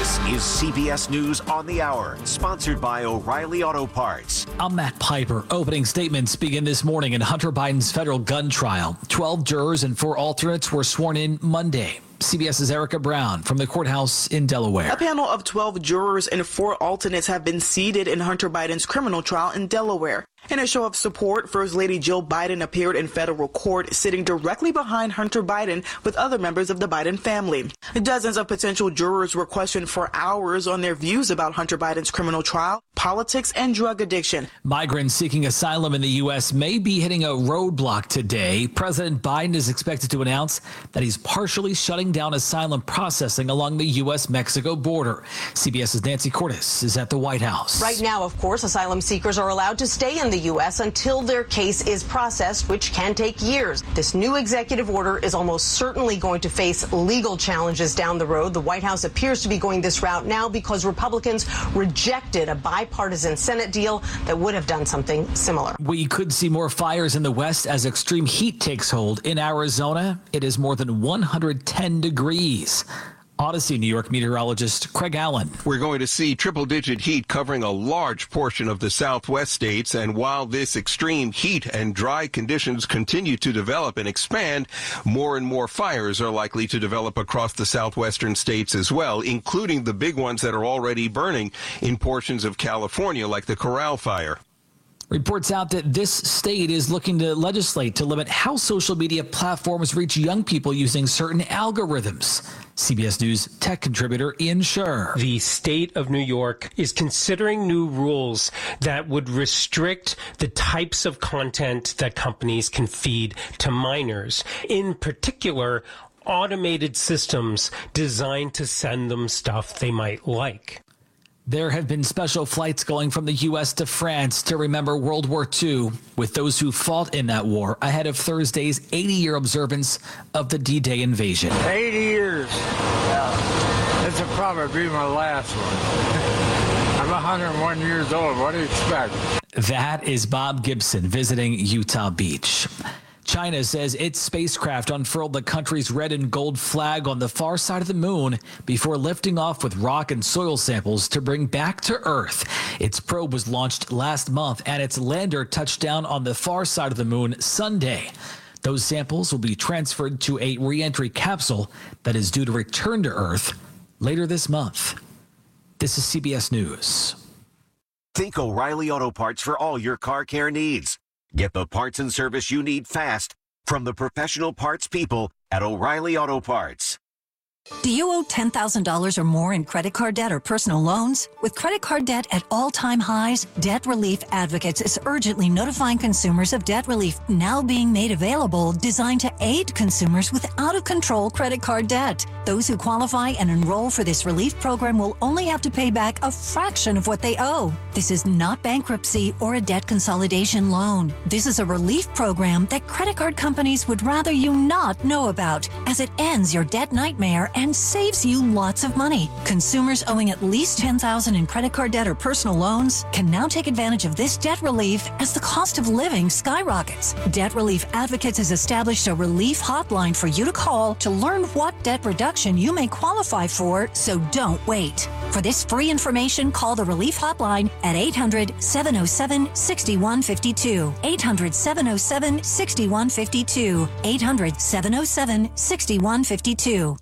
This is CBS News on the Hour, sponsored by O'Reilly Auto Parts. I'm Matt Piper. Opening statements begin this morning in Hunter Biden's federal gun trial. 12 jurors and 4 alternates were sworn in Monday. CBS's Erica Brown from the courthouse in Delaware. A panel of 12 jurors and 4 alternates have been seated in Hunter Biden's criminal trial in Delaware. In a show of support, First Lady Jill Biden appeared in federal court, sitting directly behind Hunter Biden with other members of the Biden family. Dozens of potential jurors were questioned for hours on their views about Hunter Biden's criminal trial, politics, and drug addiction. Migrants seeking asylum in the U.S. may be hitting a roadblock today. President Biden is expected to announce that he's partially shutting down asylum processing along the U.S.-Mexico border. CBS's Nancy Cordes is at the White House. Right now, of course, asylum seekers are allowed to stay in the U.S. until their case is processed, which can take years. This new executive order is almost certainly going to face legal challenges down the road. The White House appears to be going this route now because Republicans rejected a bipartisan Senate deal that would have done something similar. We could see more fires in the West as extreme heat takes hold. In Arizona, it is more than 110 degrees. Odyssey New York meteorologist Craig Allen. We're going to see triple-digit heat covering a large portion of the Southwest states. And while this extreme heat and dry conditions continue to develop and expand, more and more fires are likely to develop across the southwestern states as well, including the big ones that are already burning in portions of California, like the Corral Fire. Reports out that this state is looking to legislate to limit how social media platforms reach young people using certain algorithms. CBS News tech contributor Ian Scher. The state of New York is considering new rules that would restrict the types of content that companies can feed to minors. In particular, automated systems designed to send them stuff they might like. There have been special flights going from the U.S. to France to remember World War II with those who fought in that war ahead of Thursday's 80-year observance of the D-Day invasion. 80 years. Yeah. This will probably be my last one. I'm 101 years old. What do you expect? That is Bob Gibson visiting Utah Beach. China says its spacecraft unfurled the country's red and gold flag on the far side of the moon before lifting off with rock and soil samples to bring back to Earth. Its probe was launched last month, and its lander touched down on the far side of the moon Sunday. Those samples will be transferred to a re-entry capsule that is due to return to Earth later this month. This is CBS News. Think O'Reilly Auto Parts for all your car care needs. Get the parts and service you need fast from the professional parts people at O'Reilly Auto Parts. Do you owe $10,000 or more in credit card debt or personal loans? With credit card debt at all-time highs, Debt Relief Advocates is urgently notifying consumers of debt relief now being made available, designed to aid consumers with out-of-control credit card debt. Those who qualify and enroll for this relief program will only have to pay back a fraction of what they owe. This is not bankruptcy or a debt consolidation loan. This is a relief program that credit card companies would rather you not know about, as it ends your debt nightmare and saves you lots of money. Consumers owing at least $10,000 in credit card debt or personal loans can now take advantage of this debt relief as the cost of living skyrockets. Debt Relief Advocates has established a relief hotline for you to call to learn what debt reduction you may qualify for, so don't wait. For this free information, call the relief hotline at 800-707-6152. 800-707-6152. 800-707-6152.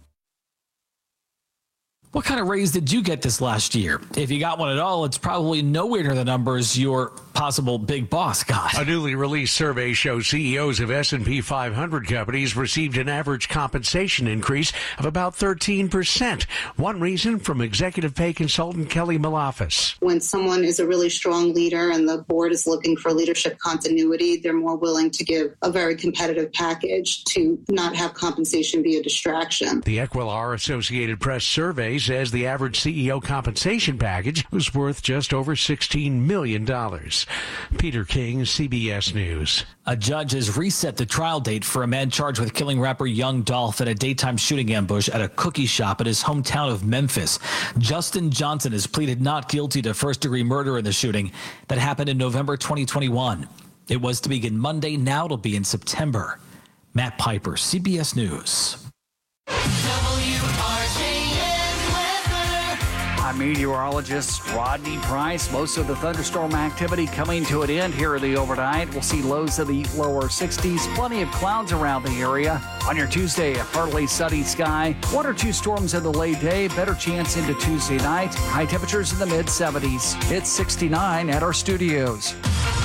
What kind of raise did you get this last year? If you got one at all, it's probably nowhere near the numbers your possible big boss got. A newly released survey shows CEOs of S&P 500 companies received an average compensation increase of about 13%. One reason from executive pay consultant Kelly Malafis. When someone is a really strong leader and the board is looking for leadership continuity, they're more willing to give a very competitive package to not have compensation be a distraction. The Equilar Associated Press survey says the average CEO compensation package was worth just over $16 million. Peter King, CBS News. A judge has reset the trial date for a man charged with killing rapper Young Dolph in a daytime shooting ambush at a cookie shop in his hometown of Memphis. Justin Johnson has pleaded not guilty to first-degree murder in the shooting that happened in November 2021. It was to begin Monday. Now it'll be in September. Matt Piper, CBS News. I'm meteorologist Rodney Price. Most of the thunderstorm activity coming to an end here in the overnight. We'll see lows in the lower 60s. Plenty of clouds around the area. On your Tuesday, a partly sunny sky. 1 or 2 storms in the late day. Better chance into Tuesday night. High temperatures in the mid-70s. It's 69 at our studios.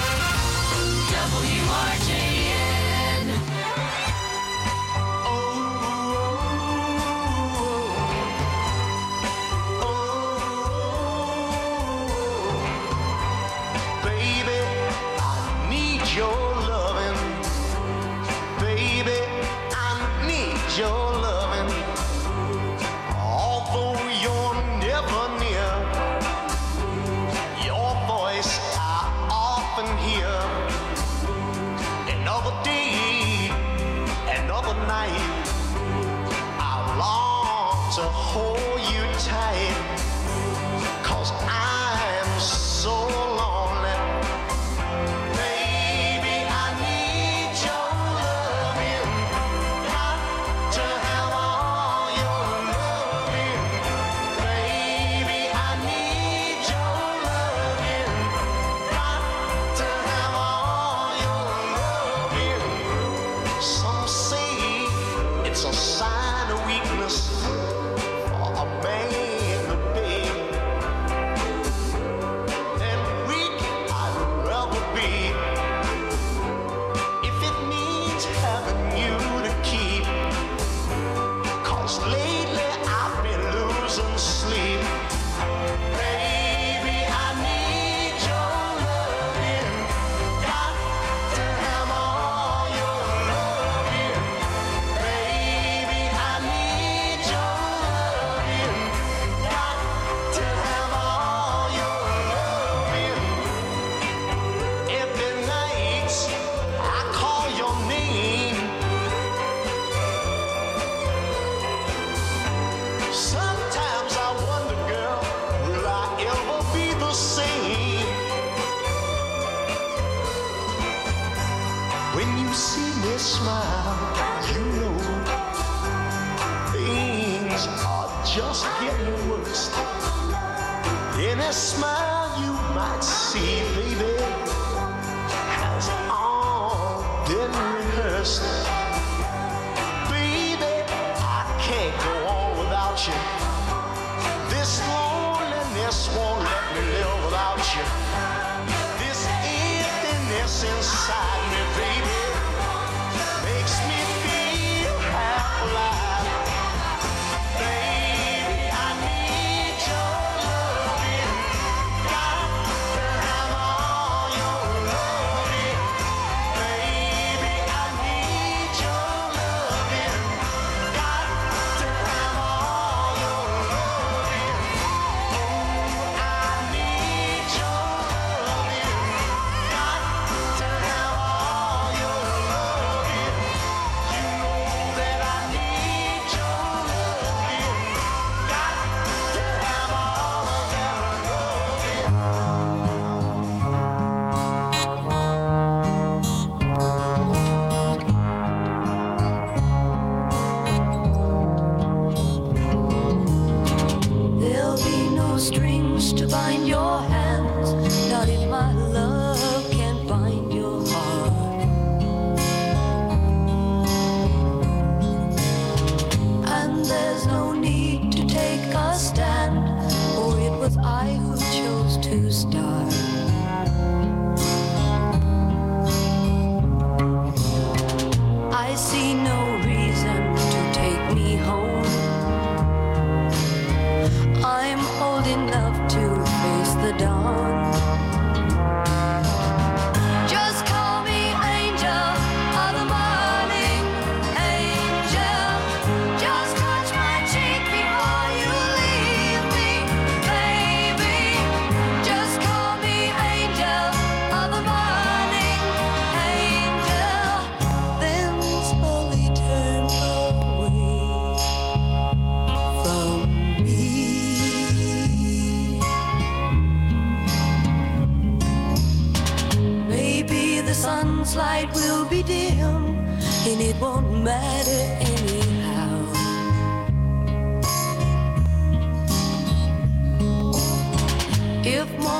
light will be dim, and it won't matter anyhow.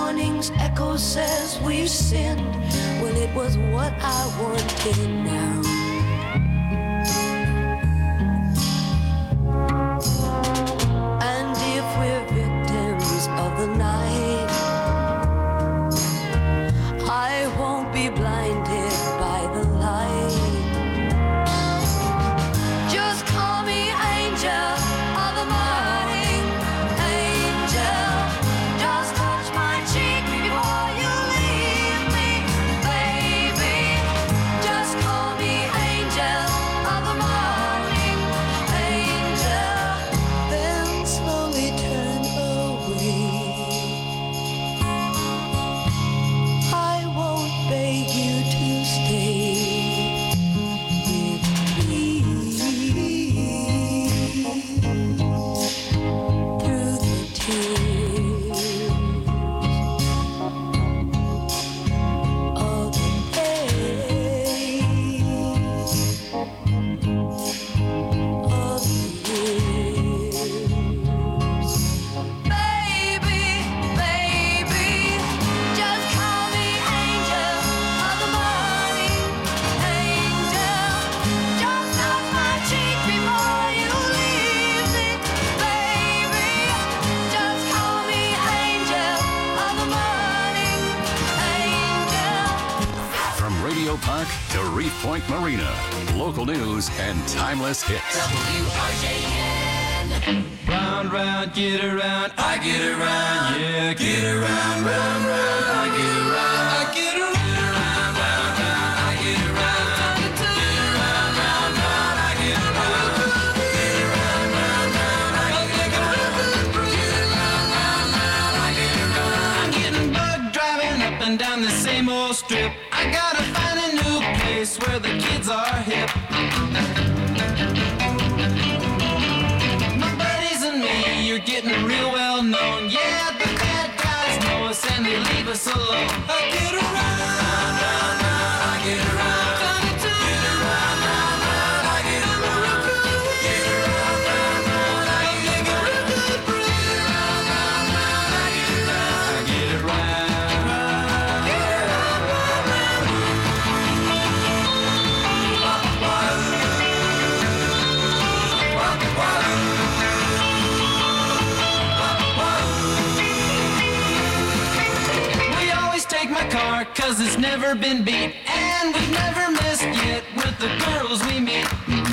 warning's echo says we've sinned. Well, it was what I wanted now. And if we're victims of the night, I won't be blinded by the light. Just call me angel of the morning, angel. Just touch my cheek before you leave me, baby. Just call me angel of the morning, angel. Then slowly turn away. I won't beg you to stay with me. Through the tears of the days of the years. Baby, baby, just call me angel of the morning, angel. Just touch my cheek before you leave me, baby. Just call me angel of the morning, angel. From Radio Park to Reef Point Marina, local news and timeless hits. Round, round, get around, I get around, yeah, get around, round, round, I get around, I get around, round, round, round, I get around, get around, round, round, I get around, get around, round, round, I get around, get around, round, round, I get around. I'm getting bug driving up and down the same old strip. I gotta find a new place where the kids are hip. My buddies and me, you're getting real well known. Yeah, the bad guys know us and they leave us alone. I get around, round, round, I get around. Get around, round, round, I get around. Get around, round, round, I get around. Get around, round, round, I get around. I get around. Get around, round, round. We always take my car, cause it's never been beat. And we've never missed yet with the girls we meet.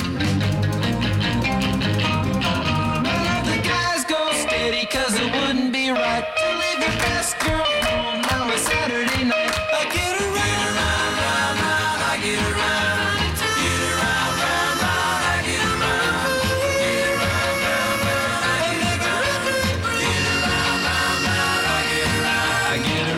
None of the guys go steady, cause it wouldn't be right to leave your best girl home on a Saturday night. I get around, round, round, round, I get around. Get around, round, round, I get around. Get around, round, round, I get around. Get around, round, round, I get around. I get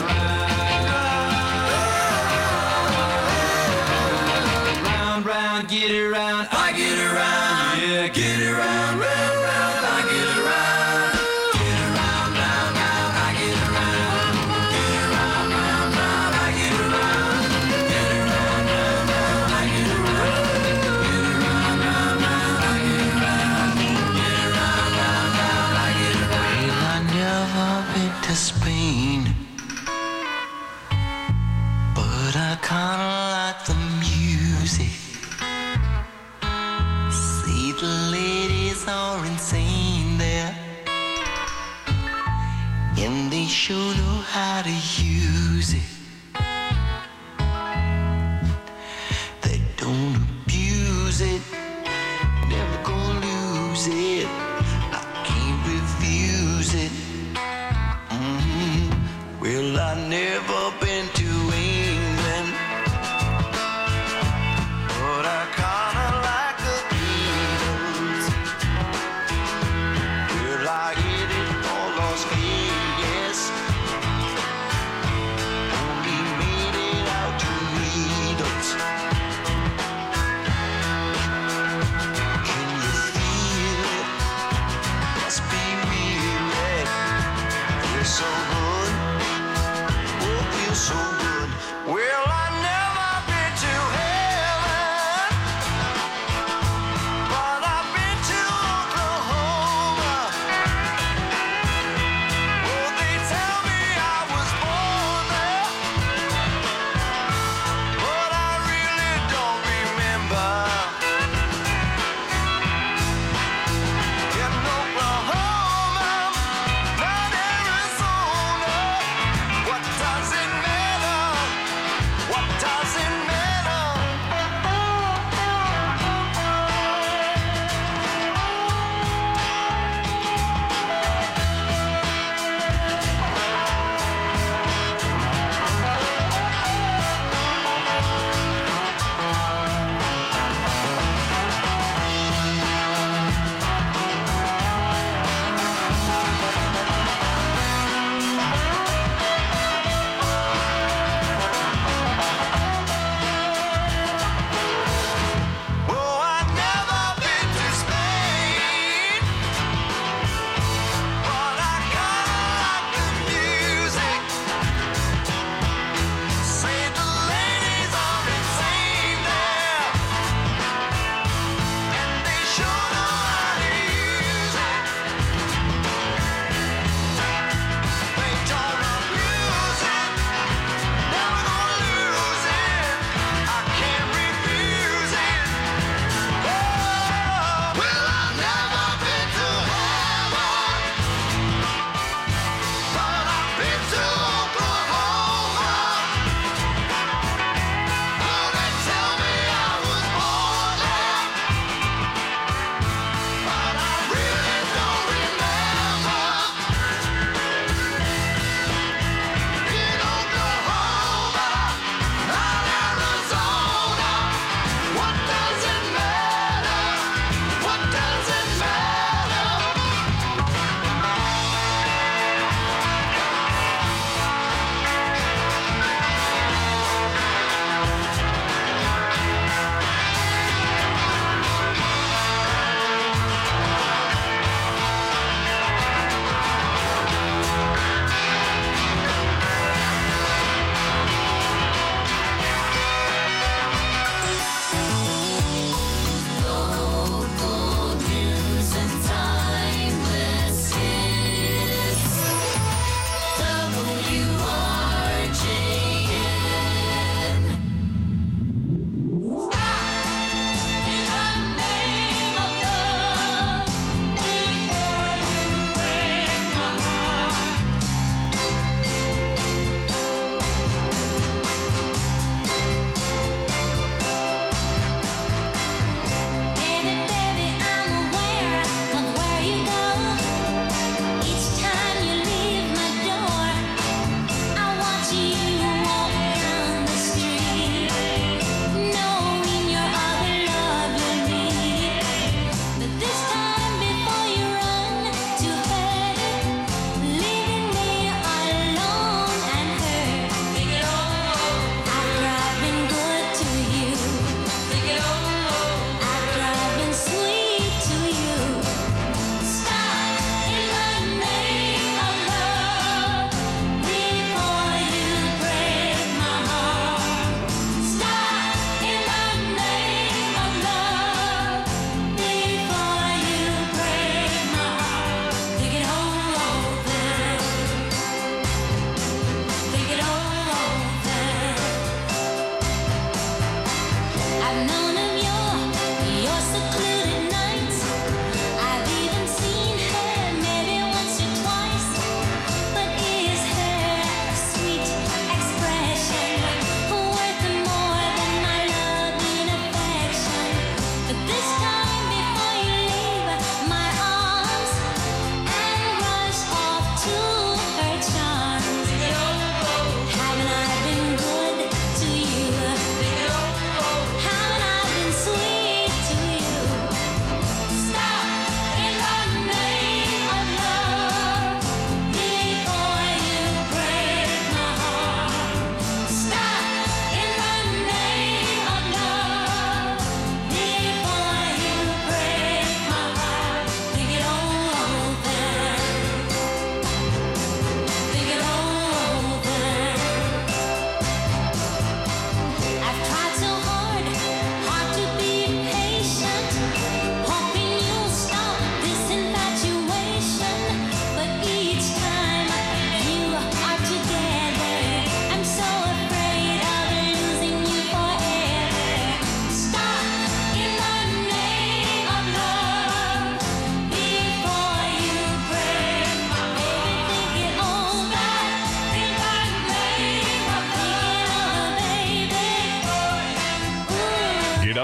around. Round, round, get around, I get around. Yeah, get around, round, round, I get around. Get around, round, round, I get around. Get around, round, round, I get around. Get around, round, round, I get around. Get around, round, round, I get around. Get around, round, round, I get around. Well, I never been to Spain, but I kinda like the music. See, the ladies are insane there, and they sure know how to use it. They don't abuse it, never gonna lose it. I can't refuse it. Well, I never been to England, but I kinda like the Beatles. Well, I hit it for Las Vegas, only made it out to meet us. Can you feel it? Must be real, yeah. Feels so good, oh, feels so good. Well, I never been to heaven, but I've been to Oklahoma. Oh, they tell me I was born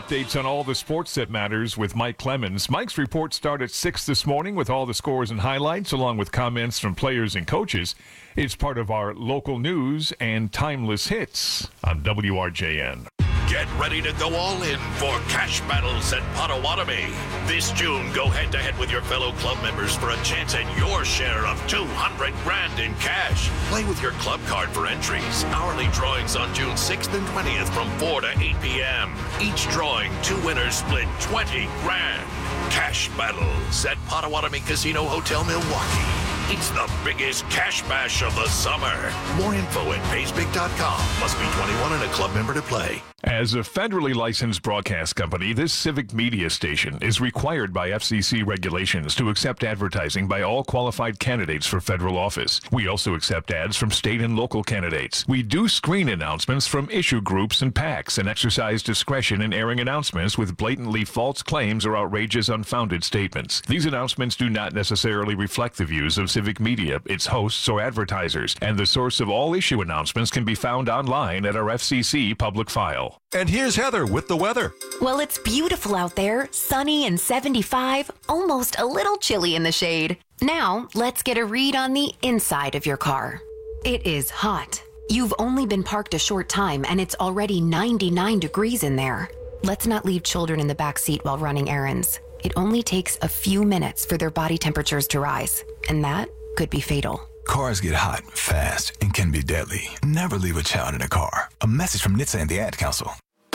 Updates on all the sports that matters with Mike Clemens. Mike's reports start at 6 this morning with all the scores and highlights, along with comments from players and coaches. It's part of our local news and timeless hits on WRJN. Get ready to go all in for Cash Battles at Potawatomi. This June, go head-to-head with your fellow club members for a chance at your share of $200,000 in cash. Play with your club card for entries. Hourly drawings on June 6th and 20th from 4 to 8 p.m. Each drawing, 2 winners split $20,000. Cash Battles at Potawatomi Casino Hotel, Milwaukee. It's the biggest cash bash of the summer. More info at paysbig.com. Must be 21 and a club member to play. As a federally licensed broadcast company, this civic media station is required by FCC regulations to accept advertising by all qualified candidates for federal office. We also accept ads from state and local candidates. We do screen announcements from issue groups and PACs and exercise discretion in airing announcements with blatantly false claims or outrageous unfounded statements. These announcements do not necessarily reflect the views of civic media, its hosts, or advertisers, and the source of all issue announcements can be found online at our FCC public file. And here's Heather with the weather. Well, it's beautiful out there, sunny and 75, almost a little chilly in the shade. Now, let's get a read on the inside of your car. It is hot. You've only been parked a short time and it's already 99 degrees in there. Let's not leave children in the back seat while running errands. It only takes a few minutes for their body temperatures to rise, and that could be fatal. Cars get hot, fast, and can be deadly. Never leave a child in a car. A message from NHTSA and the Ad Council.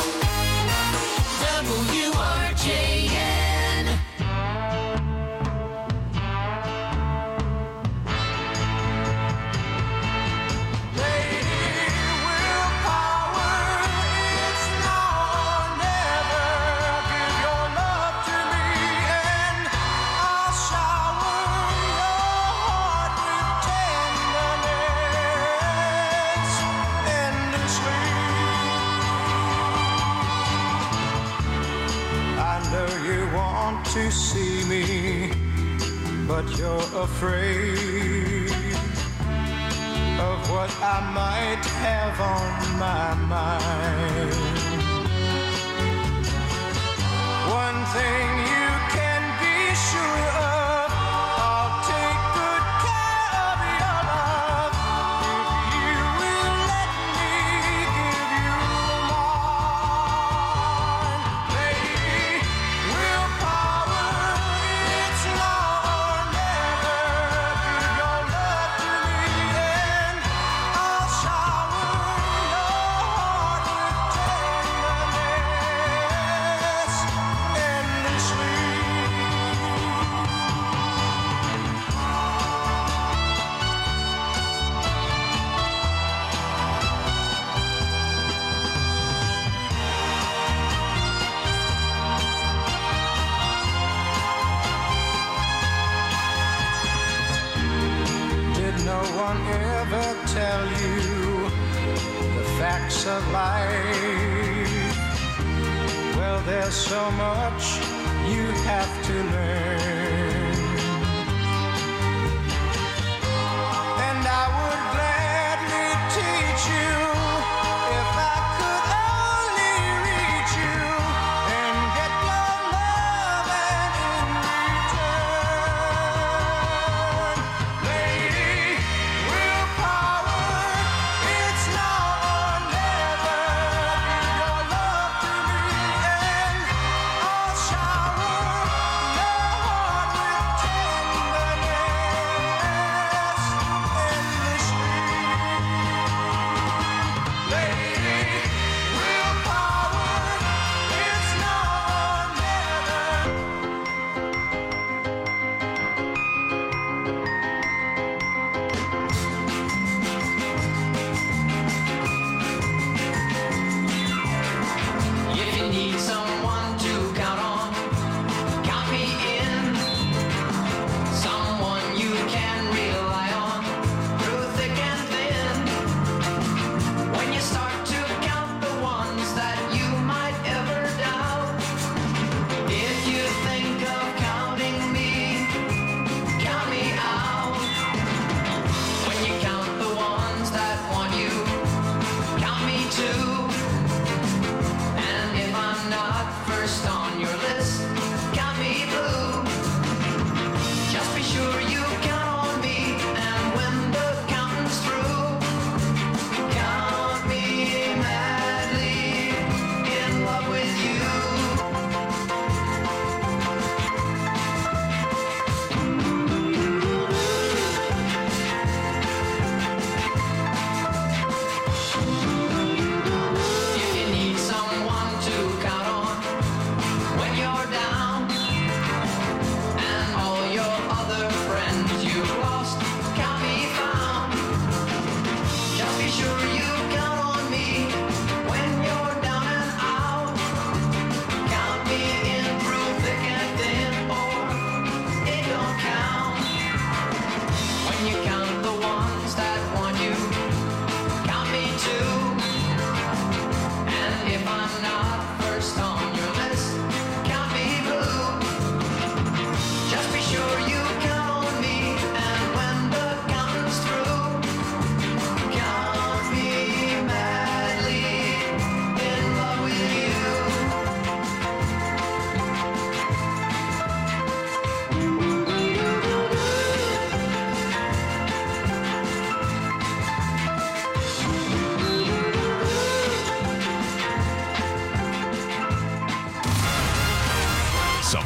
WRJN. To see me, but you're afraid of what I might have on my mind. One thing you can be sure of, I'll take good care of your love if you will let me give you mine. Baby, willpower, it's now or never. Give your love to me and I'll shower your heart with tenderness endlessly. Did no one ever tell you the facts of life? Well, there's so much you have to learn, and I would gladly teach you if I could only reach you and get your love, and in return, lady, willpower, it's now or never. Give your love to me and I'll shower your heart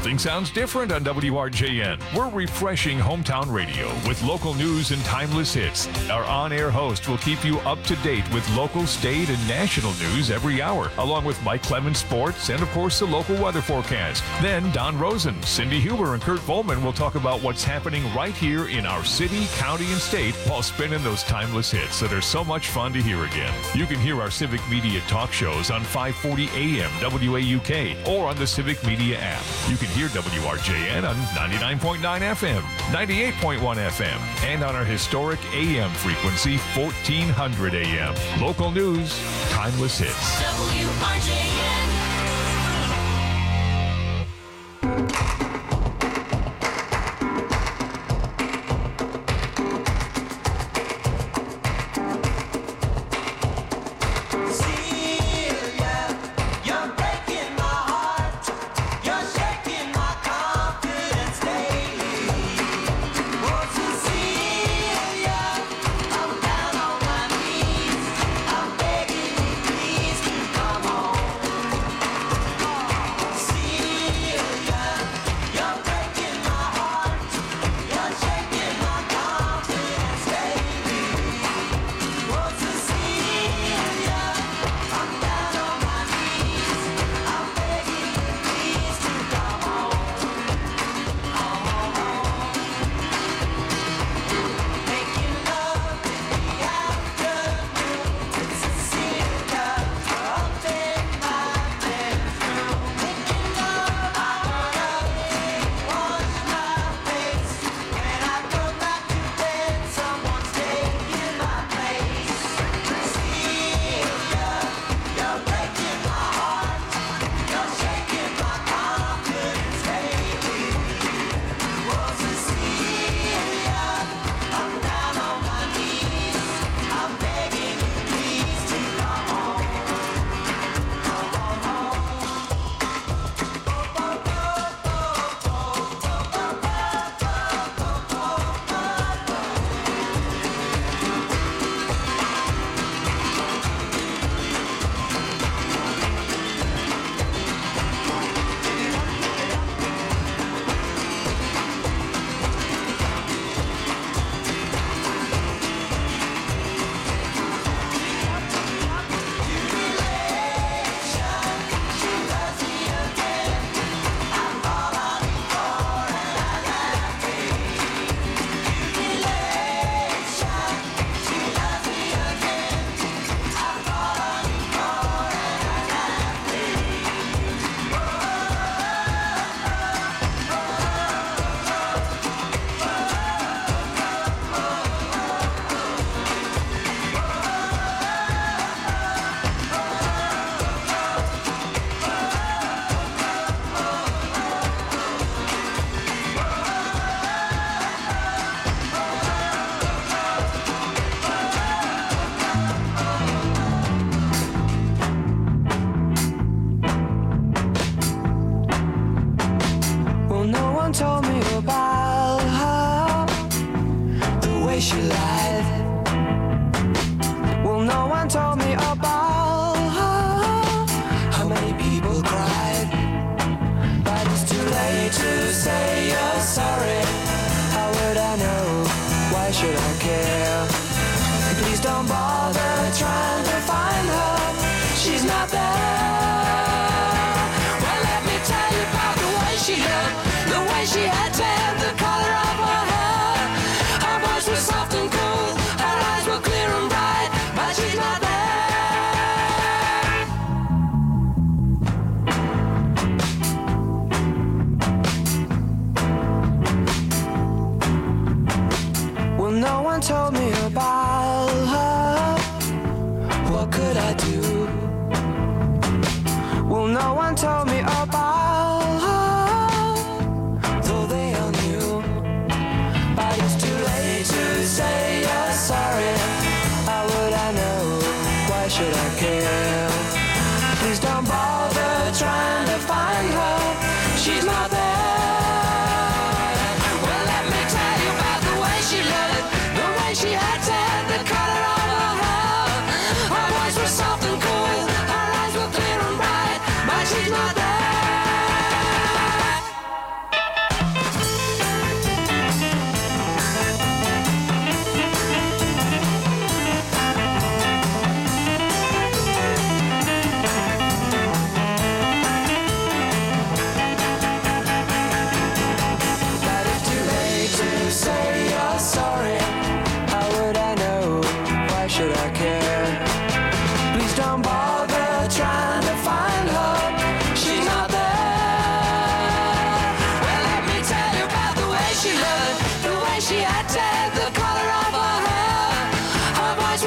Something sounds different on WRJN. We're refreshing hometown radio with local news and timeless hits. Our on-air host will keep you up to date with local, state, and national news every hour, along with Mike Clemens Sports and, of course, the local weather forecast. Then Don Rosen, Cindy Huber, and Kurt Volman will talk about what's happening right here in our city, county, and state while spinning those timeless hits that are so much fun to hear again. You can hear our Civic Media talk shows on 540 AM WAUK or on the Civic Media app. You can hear WRJN on 99.9 FM, 98.1 FM, and on our historic AM frequency, 1400 AM. Local news, timeless hits. WRJN.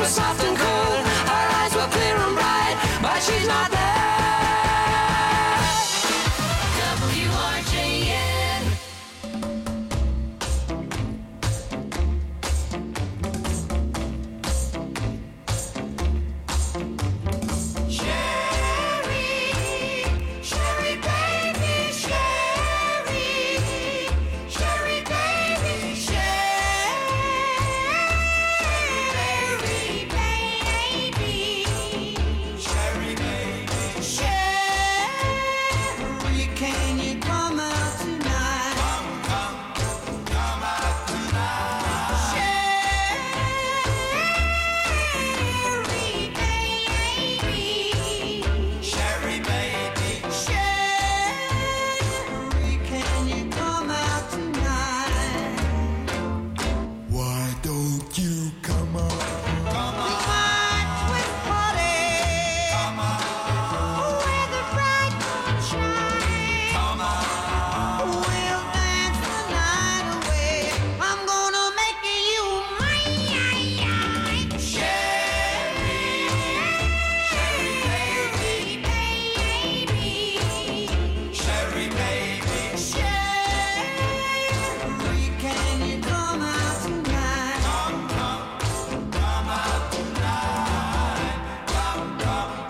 was soft and cold. Her eyes were clear and bright, but she's not there. WRJN. Sherry baby, Sherry baby, Sherry, can you come out tonight? Come out tonight. Sherry baby, Sherry, can you come out tonight? Why don't you come out? Come on. With party. Come on. Where the bright moon shines. Come on. We'll dance the night away. I'm gonna make you mine. Sherry, Sherry baby, Sherry baby, Sherry, can you come out tonight? Come out tonight. Come out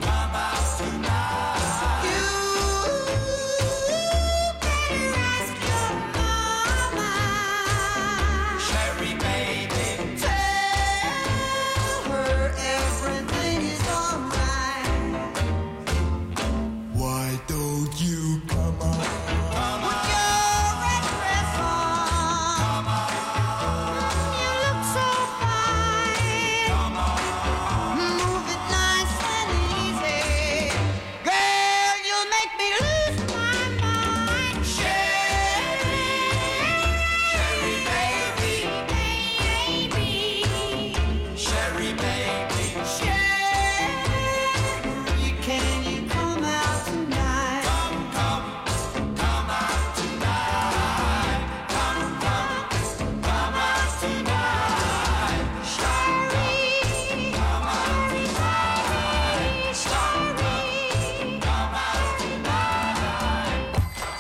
tonight. You better ask your mama. Sherry baby, tell her everything is alright. Why don't you come out? Put your red dress on. Come on. You look so fine. Come on. Move it nice and easy. Girl, you'll make me lose my mind. Sherry, Sherry baby, Sherry baby, Sherry, can you come out tonight? Come out tonight. Come out tonight. Sherry, come out tonight. Sherry, come out tonight.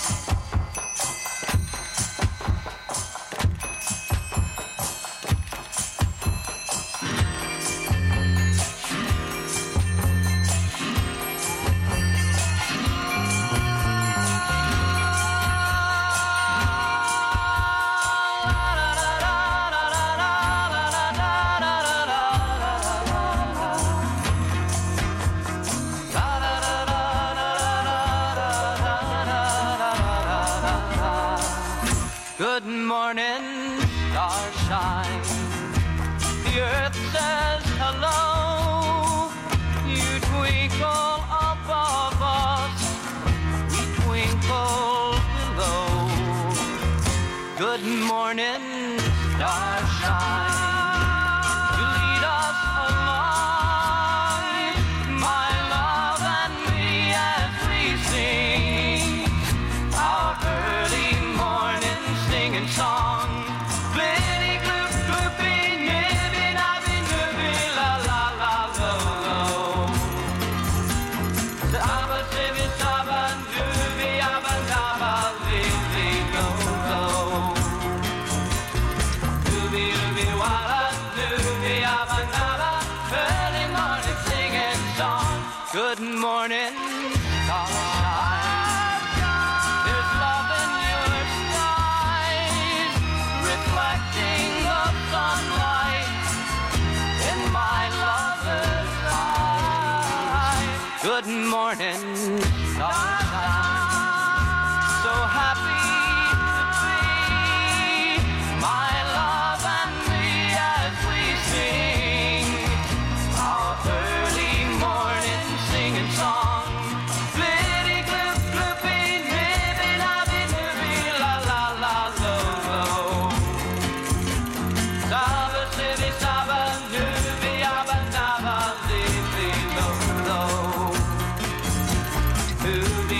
Good morning, starshine. The earth says hello. You twinkle above us, we twinkle below. Good morning, starshine. You lead us along, my love and me, as we sing our early morning singing song. Blitty gloop gloopy, nibby nabby nibby, la la la lo lo. Saba sibby saba dooby abba dabba lily lo lo. Dooby dooby walla dooby abba dabba, early morning singing song. Good morning, starshine. There's love in your skies, reflecting the sunlight in my lover's eyes. Good morning, sunshine. So happy to be my love and me as we sing our early morning singing song. Blitty gloop gloopy, nibby nabby nibby, la la la lo lo. Saba sibby saba nibby abba dabba lily lo lo. Dooby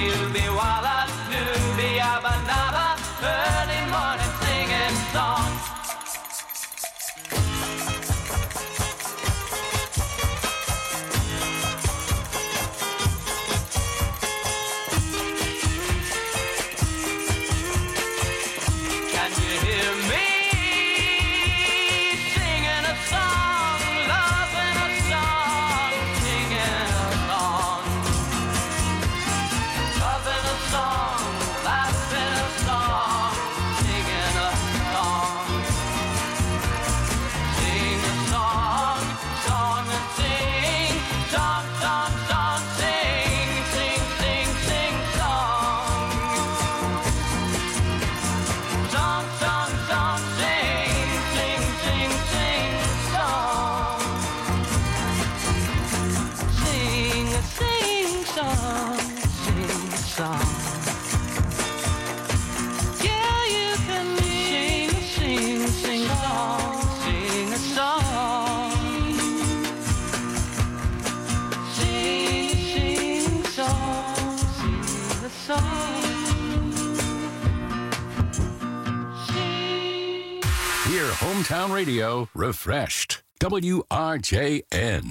Hometown radio refreshed. WRJN.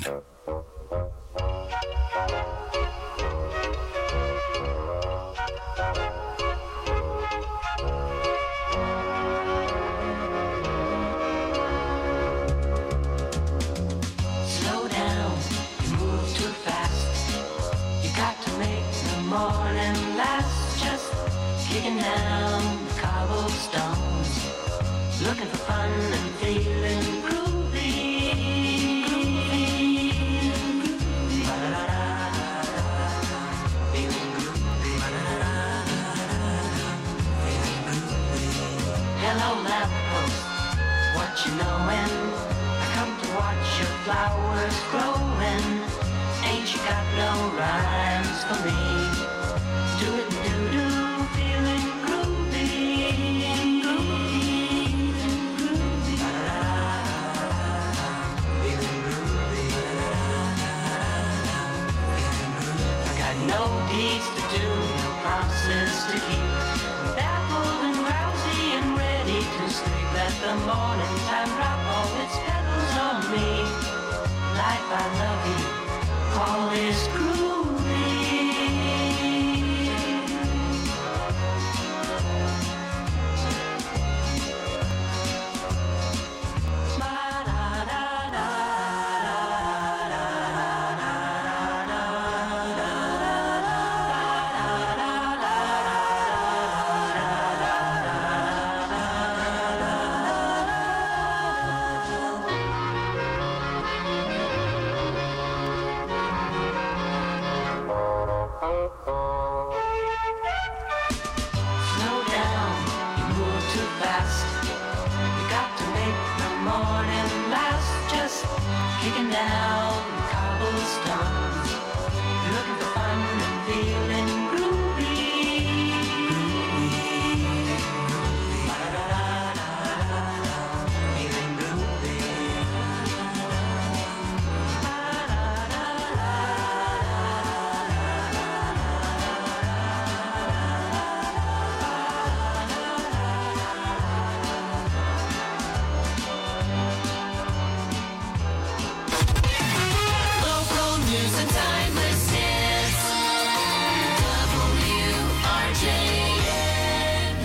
Slow down, you move too fast. You got to make the morning last. Just kicking down the cobblestones, looking for fun and feeling groovy. Feeling groovy. Hello, lamppost, what you knowin'? I come to watch your flowers growing. Ain't you got no rhymes for me? Do it and do, feeling groovy. I got no deeds to do, no promises to keep. I'm baffled and drowsy and ready to sleep. Let the morning time drop all its petals on me. Life, I love you, call this groovy. Slow down, you move too fast. You got to make the morning last. Just kicking down the cobblestones, looking for fun and feeling groovy. Feeling groovy. Local news and timeless hits. WRJN.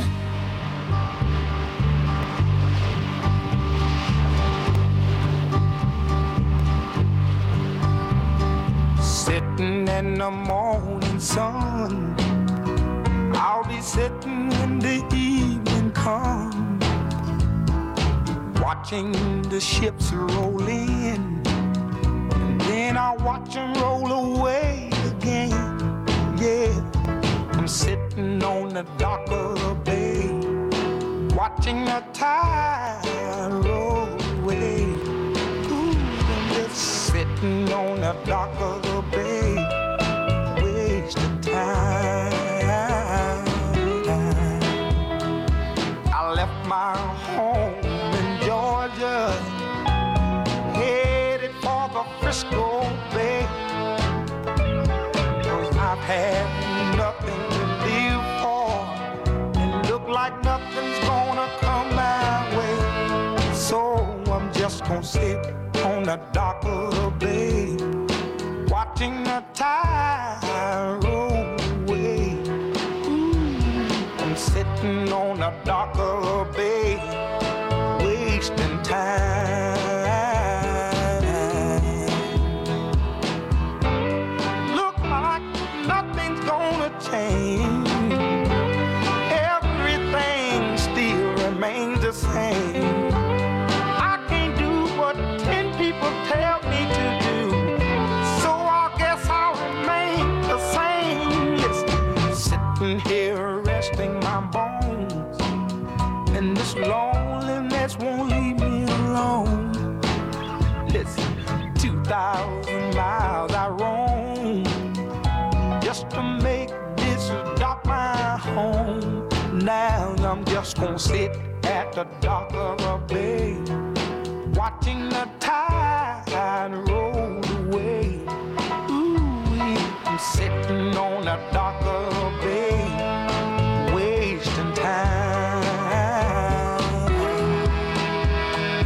Sitting in the morning sun, I'll be sitting when the evening comes, watching the ships roll in, and then I'll watch them roll away again. Yeah, I'm sitting on the dock of the bay, watching the tide roll away. Ooh, I'm just sitting on the dock of the bay, wasting time. I left my home in Georgia, headed for the Frisco Bay, 'cause I've had nothing to live for, and look like nothing's gonna come my way. So I'm just gonna sit on the dock of the bay, watching the tide roll away. Ooh, I'm sitting on the dock of the bay, wasting time. Look like nothing's gonna change. Everything still remains the same. I can't do what 10 people tell me to do, so I guess I'll remain the same. Yes, sitting here resting my bones, and this loneliness won't leave me alone. Listen, 2,000 miles I roam just to make this dock my home. Now I'm just gonna sit at the dock of a bay, watching the tide roll away. Ooh, I'm sitting on the dock of a bay, wasting time.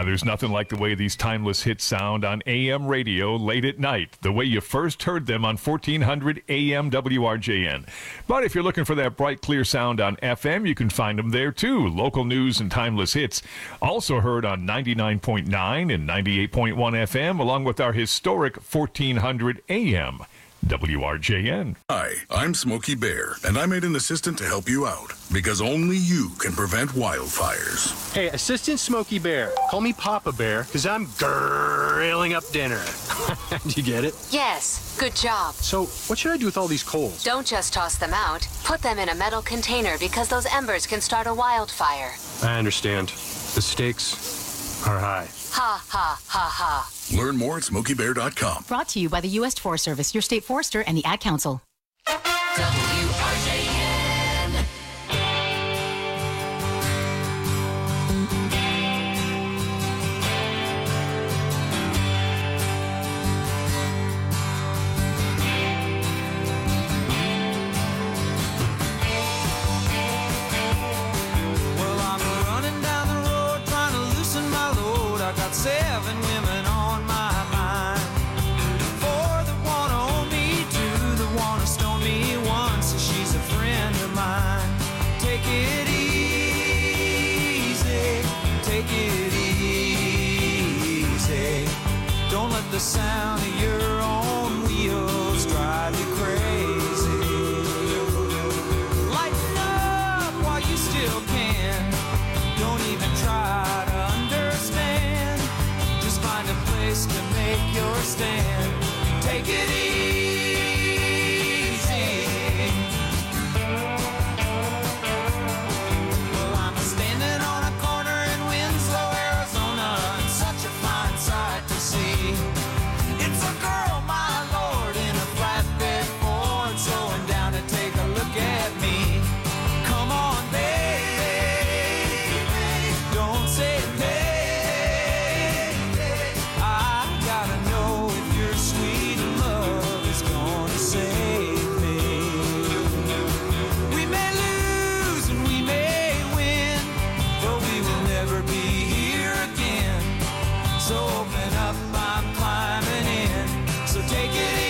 There's nothing like the way these timeless hits sound on AM radio late at night, the way you first heard them on 1400 AM WRJN. But if you're looking for that bright, clear sound on FM, you can find them there too. Local news and timeless hits, also heard on 99.9 and 98.1 FM, along with our historic 1400 AM. WRJN. Hi, I'm Smokey Bear, and I made an assistant to help you out, because only you can prevent wildfires. Hey, Assistant Smokey Bear, call me Papa Bear, because I'm grilling up dinner. Do you get it? Yes, good job. So, what should I do with all these coals? Don't just toss them out. Put them in a metal container because those embers can start a wildfire. I understand. The stakes are high. Ha, ha, ha, ha. Learn more at SmokeyBear.com. Brought to you by the U.S. Forest Service, your state forester, and the Ad Council. WRJN. Well, I'm running down the road trying to loosen my load. I got 7 women on my mind. 4 that wanna own me, 2 that wanna stone me, 1 says she's a friend of mine. Take it easy, take it easy. Don't let the sound of your own wheels drive you crazy. Lighten up while you still can. Don't even try to understand. Just find a place to make your stand. Take it easy. Well, I'm standing on a corner in Winslow, Arizona, and such a fine sight to see. It's a girl, my lord, in a flatbed Ford, slowing down to take a look at me. Come on, baby, don't say baby. I gotta know if your sweet love is gonna save me. We may lose and we may win, but we will never be here again. So open up, I'm climbing in. So take it easy.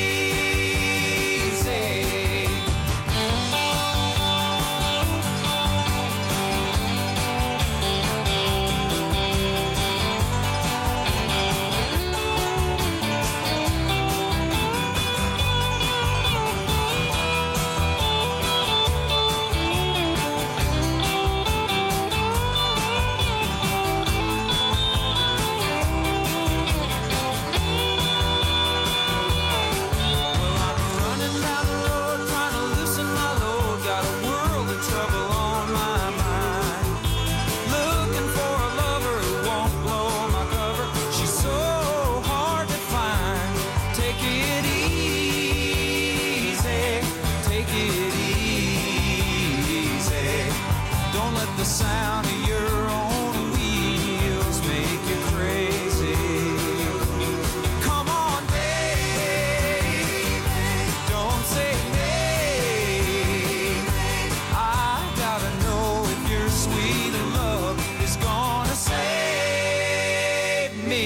Running down the road, trying to loosen my load. Got a world of trouble on my mind. Looking for a lover who won't blow my cover. She's so hard to find. Take it easy, take it easy. Don't let the sound of your own wheels make you crazy. Come on, baby, don't say maybe. I gotta know if your sweet love is gonna save me.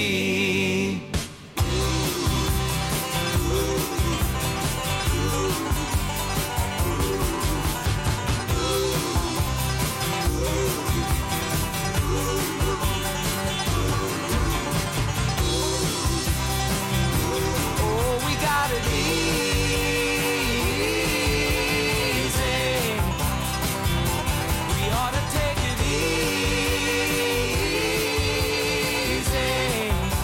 Oh, we got it easy. We ought to take it easy.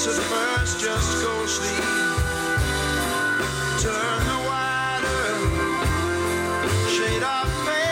So first just go sleep. Turn the wider shade of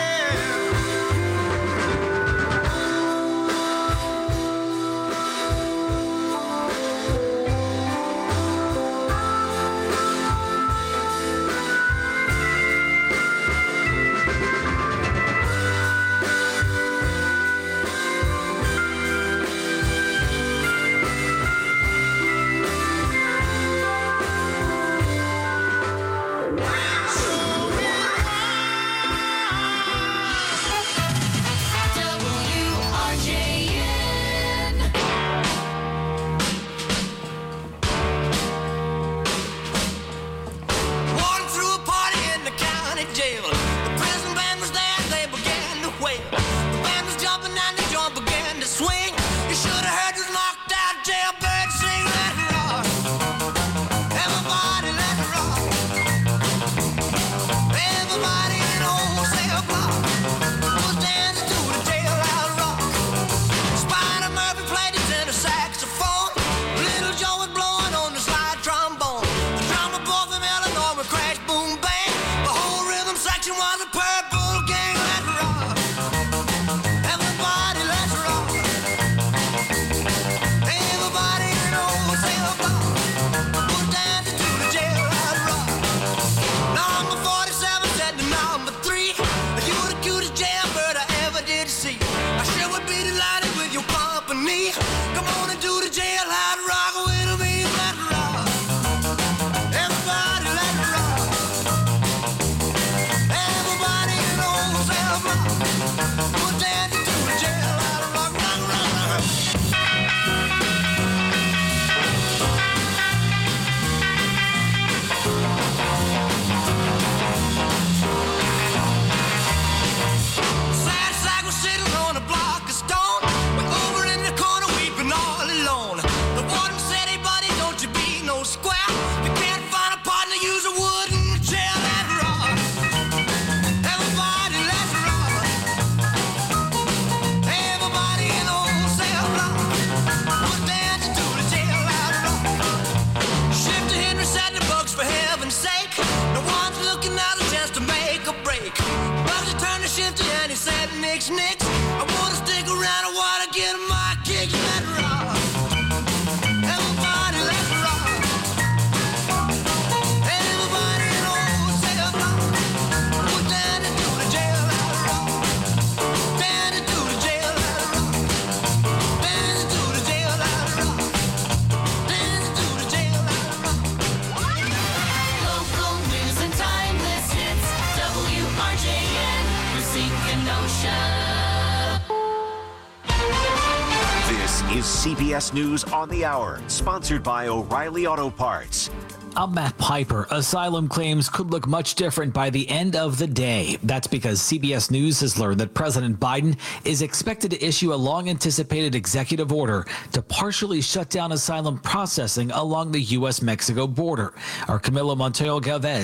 CBS News on the Hour, sponsored by O'Reilly Auto Parts. I'm Matt Piper. Asylum claims could look much different by the end of the day. That's because CBS News has learned that President Biden is expected to issue a long-anticipated executive order to partially shut down asylum processing along the U.S.-Mexico border. Our Camilo Montoyo Galvez